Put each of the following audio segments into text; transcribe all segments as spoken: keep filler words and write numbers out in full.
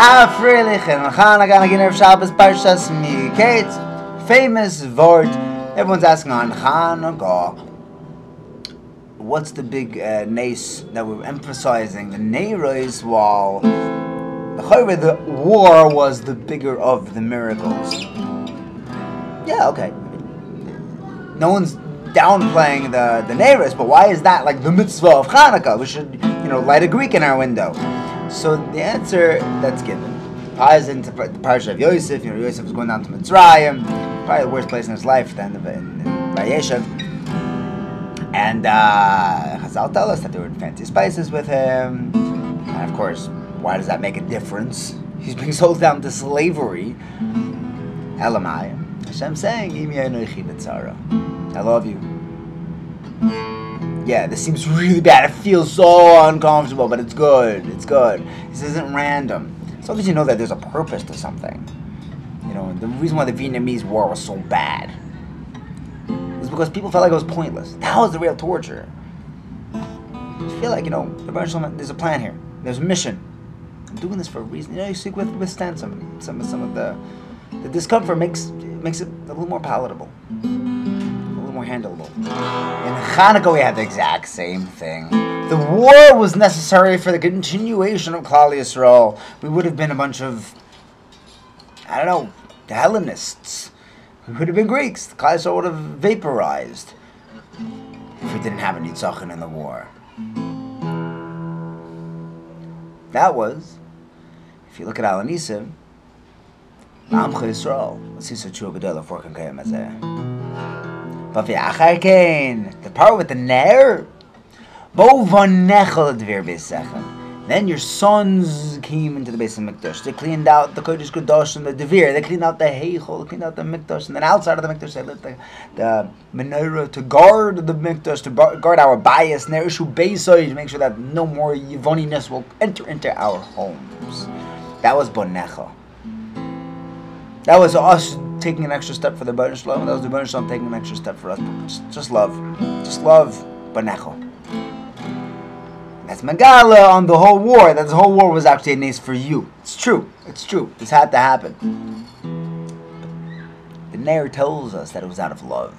Afreilich and Chanukah again of Shabbos Parshas Miketz. Famous word. Everyone's asking on Chanukah, what's the big uh, nace that we're emphasizing? The Neiros wall. The the war was the bigger of the miracles. Yeah, okay. No one's downplaying the the Neiros, but why is that like the mitzvah of Chanukah? We should, you know, light a Greek in our window. So the answer that's given ties into the parsha of Yosef. You know, Yosef was going down to Mitzrayim, probably the worst place in his life at the end of it, in, in Vayeshev. And uh, Chazal tell us that there were fancy spices with him. And of course, why does that make a difference? He's being sold down to slavery. Elamai. Hashem saying, I love you. Yeah, this seems really bad. It feels so uncomfortable, but it's good. It's good. This isn't random. As long as you know that there's a purpose to something. You know, the reason why the Vietnamese war was so bad is because people felt like it was pointless. That was the real torture. You feel like, you know, there's a plan here. There's a mission. I'm doing this for a reason. You know, you seek with withstand some some some of the the discomfort makes makes it a little more palatable. More handleable. In Chanukah we had the exact same thing. The war was necessary for the continuation of Klal Yisrael. We would have been a bunch of, I don't know, the Hellenists. We would have been Greeks. The Klal Yisrael would have vaporized if we didn't have a Nitzachon in the war. That was, if you look at Al Anisim, Amcha Yisrael. Let's see Sachua Gedela for Kankayim Azeh. The part with the ner, then your sons came into the base of Mikdash. They cleaned out the Kodesh Kadosh and the Devir. They cleaned out the Heichel. They cleaned out the Mikdash. And then outside of the Mikdash, they lit the, the menorah to guard the Mikdash, to guard our bias, Nerishu Beisoy, to make sure that no more Yivoniness will enter into our homes. That was Bonecha. That was us taking an extra step for the Baruch Shalom. That was the Baruch Shalom taking an extra step for us. Just, just love. Just love Banecho. That's Megala on the whole war. That the whole war was actually a nace for you. It's true. It's true. This had to happen. The Nair tells us that it was out of love.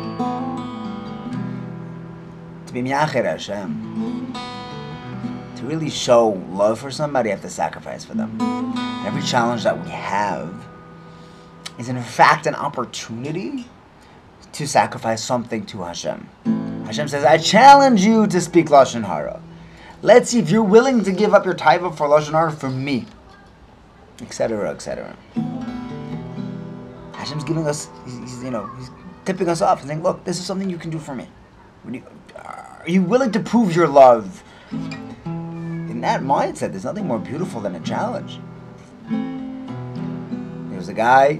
To be Miyacher Hashem, to really show love for somebody, you have to sacrifice for them. And every challenge that we have is in fact an opportunity to sacrifice something to Hashem. Hashem says, I challenge you to speak Lashon Hara. Let's see if you're willing to give up your taiva for Lashon Hara for me. Etc, et cetera. Hashem's giving us, he's, he's, you know, he's tipping us off and saying, look, this is something you can do for me. You, are you willing to prove your love? In that mindset, there's nothing more beautiful than a challenge. There was a guy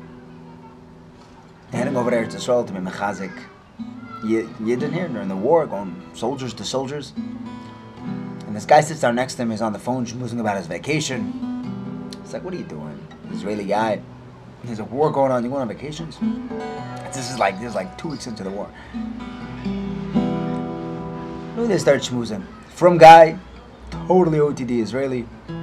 heading over there to Israel to be mechazik Yidden here during the war, going soldiers to soldiers. And this guy sits down next to him, he's on the phone schmoozing about his vacation. It's like, what are you doing? An Israeli guy. There's a war going on, you going on vacations? This is like, this is like two weeks into the war. Look, they start schmoozing. From guy, totally O T D Israeli.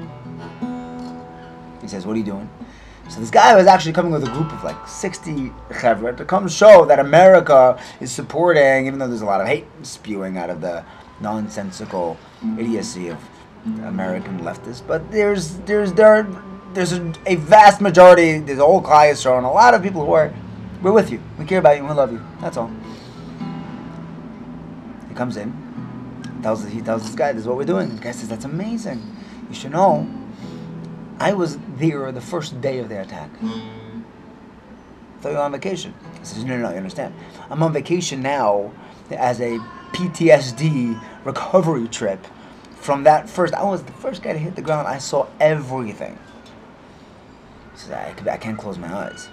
He says, what are you doing? So this guy was actually coming with a group of like sixty chevra to come show that America is supporting, even though there's a lot of hate spewing out of the nonsensical idiocy of American leftists. But there's there's there there's a, a vast majority, there's a whole Klal Yisrael and a lot of people who are, we're with you, we care about you, we love you. That's all. He comes in, tells he tells this guy, this is what we're doing. The guy says, that's amazing. You should know, I was there the first day of the attack. I thought you were on vacation. I said, no, no, no, you understand. I'm on vacation now as a P T S D recovery trip from that first. I was the first guy to hit the ground. I saw everything. He says, I, I can't close my eyes.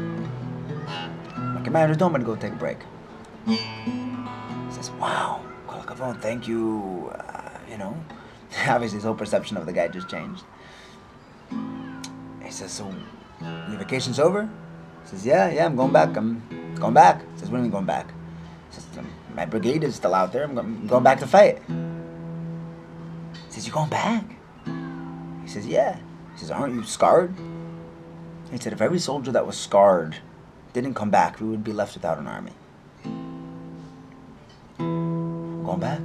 My commander told me to go take a break. He says, wow, thank you. Uh, you know, obviously his whole perception of the guy just changed. He says, so your vacation's over? He says, yeah, yeah, I'm going back. I'm going back. He says, when are you going back? He says, my brigade is still out there. I'm going back to fight. He says, you're going back? He says, yeah. He says, aren't you scarred? He said, if every soldier that was scarred didn't come back, we would be left without an army. Going back?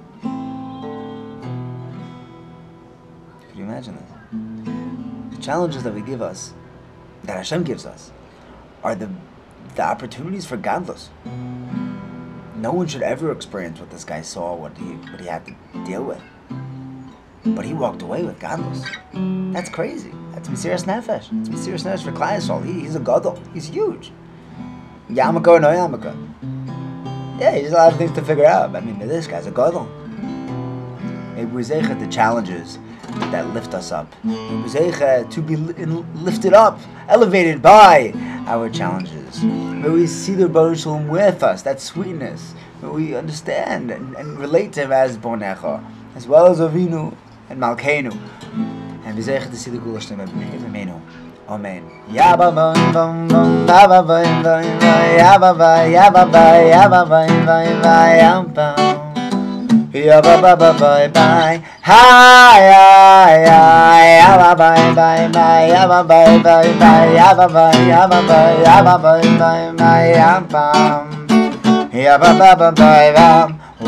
Can you imagine this? The challenges that we give us, that Hashem gives us, are the, the opportunities for godless. No one should ever experience what this guy saw, what he, what he had to deal with. But he walked away with godless. That's crazy. That's Mesiras Nefesh. It's Mesiras Nefesh for Klal Yisrael. He, he's a gadol. He's huge. Yarmulke or no yarmulke. Yeah, he has a lot of things to figure out. I mean, this guy's a gadol. Maybe we're zeichet the challenges that lift us up. Maybe we're zeichet to be lifted up, elevated by our challenges. May we see the Baruch Shalom with us, that sweetness. May we understand and, and relate to him as Bonecha, as well as Avinu and Malkeinu. And we zeichet to see the Gula Shlema b'Meinu. Amen. Yabba bam bam bam bam bam bam yabba bam yabba bam yabba bam bam bam bam yabba bam bam bam bam hi hi hi yabba bam bam bam yabba bam bam bam yabba bam yabba bam yabba bam bam bam bam yabba bam bam bam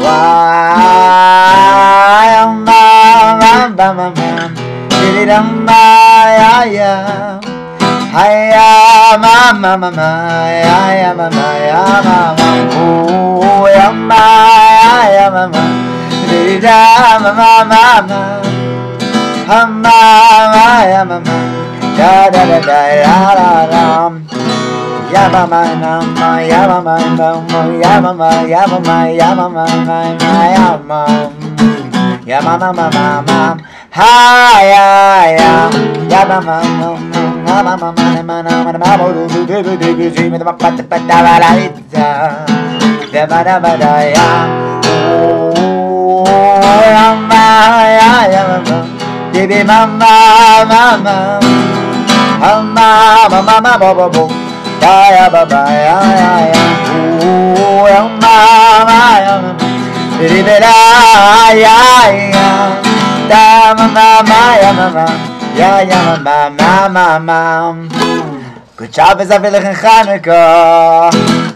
why bam bam bam bam didam ya ya Hiya, ma ma ma ma, hiya ma ma, ya ma ma, oh ya ma, ya ma ma, di da ma ma ma ma, ha ma ma ya ma ma, da da da da da da da, ya ma ma na ma, ya ma ma na ma, ya ma ma, ya ma ma, ya ma ma ma ma, ya ma, ya ma ma ma ma ma, hiya ya, ya ma ma ma. Mama, mama, mama, mama, mama, do do do do do dream with my pat pat da da da da da da da da ya. Oh, mama, ya ya mama, baby mama, mama, mama, mama, mama, bo bo, ya ya ba ba ya ya ya. Oh, mama, ya mama, baby da ya ya, da mama, ya mama. Yeah, yeah, ma, ma, ma, ma. Good job, as I feel like in Hanukkah.